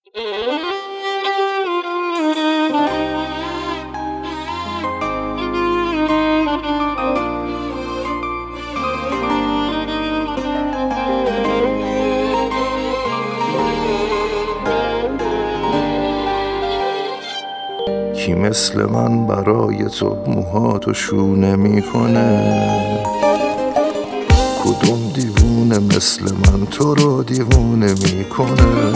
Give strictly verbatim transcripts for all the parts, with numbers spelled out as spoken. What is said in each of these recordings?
کی مثل من برای تو موهاتو شونه میکنه؟ کدوم دیوونه مثل من تو رو دیوونه میکنه؟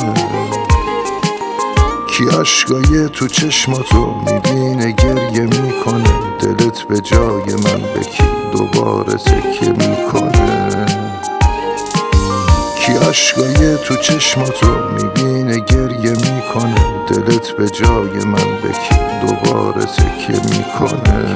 کی عشقای تو چشماتو میبینه گریه میکنه؟ دلت به جای من به کی دوباره تکیه میکنه؟ کی عشقای تو چشماتو میبینه گریه میکنه؟ دلت به جای من به کی دوباره تکیه میکنه؟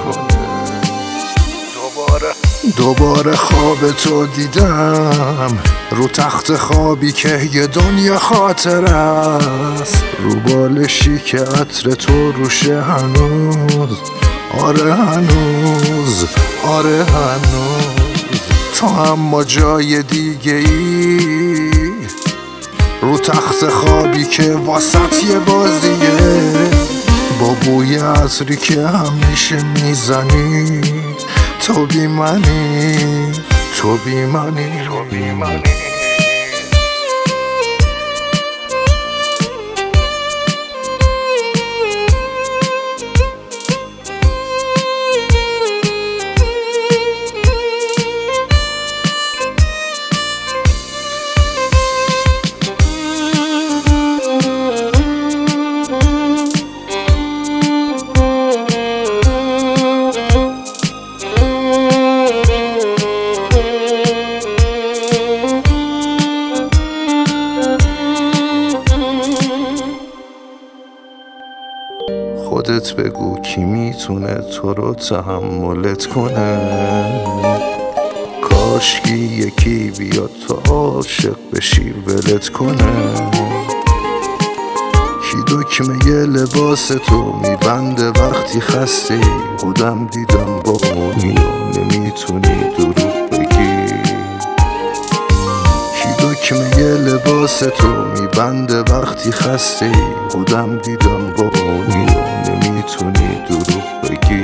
دوباره دوباره خواب تو دیدم، رو تخت خوابی که یه دنیا خاطر است، رو بالشی که عطر تو روشه هنوز، آره هنوز، آره هنوز. تو اما جای دیگه ای، رو تخت خوابی که واسط یه بازیه، با بوی عطری که همیشه میزنی. تو بی منی، تو بی منی، تو بی منی. خودت بگو کی میتونه تو رو تحملت کنه؟ کاشکی یکی بیاد تو عاشق بشی ولت کنه. کی دکمه یه لباس تو میبنده وقتی خستی؟ خودم دیدم با اونی و نمیتونی دروغ بگی. کی دکمه یه لباس تو میبنده وقتی خستی؟ خودم دیدم با اونی و نمیتونی دروغ بگی.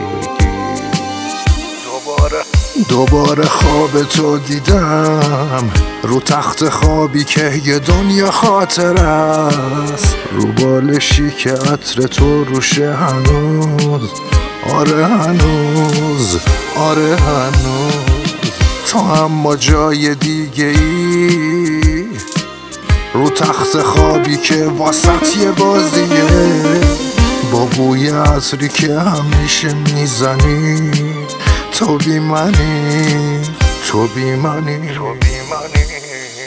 دوباره دوباره خواب تو دیدم، رو تخت خوابی که یه دنیا خاطر است، رو بالشی که عطر تو روشه هنوز، آره هنوز، آره هنوز. تو اما جای دیگه ای، رو تخت خوابی که واسط یه بازیه، با بوی عطری که همیشه میزنی. تو بی منی، تو بی منی، تو بی منی.